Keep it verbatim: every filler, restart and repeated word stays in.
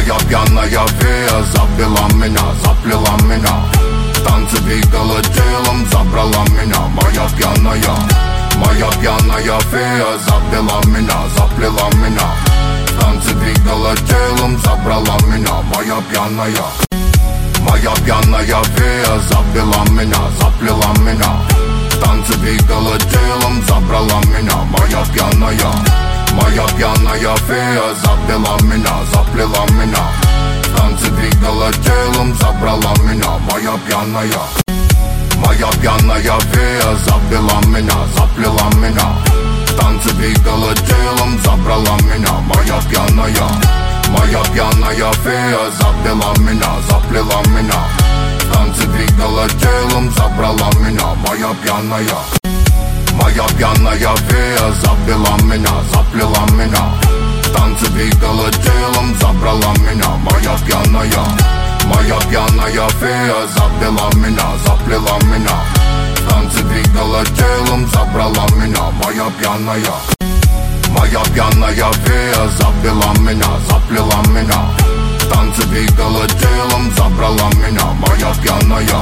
Моя пьяная фея запила меня, заплела меня. Танцы двигала телом, забрала меня. Моя пьяная, моя пьяная фея запила меня, заплела меня. Танцы двигала телом, забрала меня. Моя пьяная, моя пьяная фея запила меня, заплела меня. Танцы двигала телом, забрала меня. Моя пьяная, моя пьяная фея запила меня, заплела меня. Танцы двигала телом, забрала меня. Моя пьяная, моя пьяная фея запила меня, заплела меня. Танцы двигала телом, забрала меня. Моя пьяная, моя пьяная фея запила меня, заплела меня. Танцы двигала телом, забрала меня. Моя пьяная, моя пьяная фея запила меня, заплела меня. Танцы двигала телом, забрала меня. Моя пьяная, моя пьяная фея запила меня, заплела меня. Танцы двигала телом, забрала меня. Моя пьяная, моя пьяная фея запила меня, заплела меня. Танцы двигала телом, забрала меня. Моя пьяная,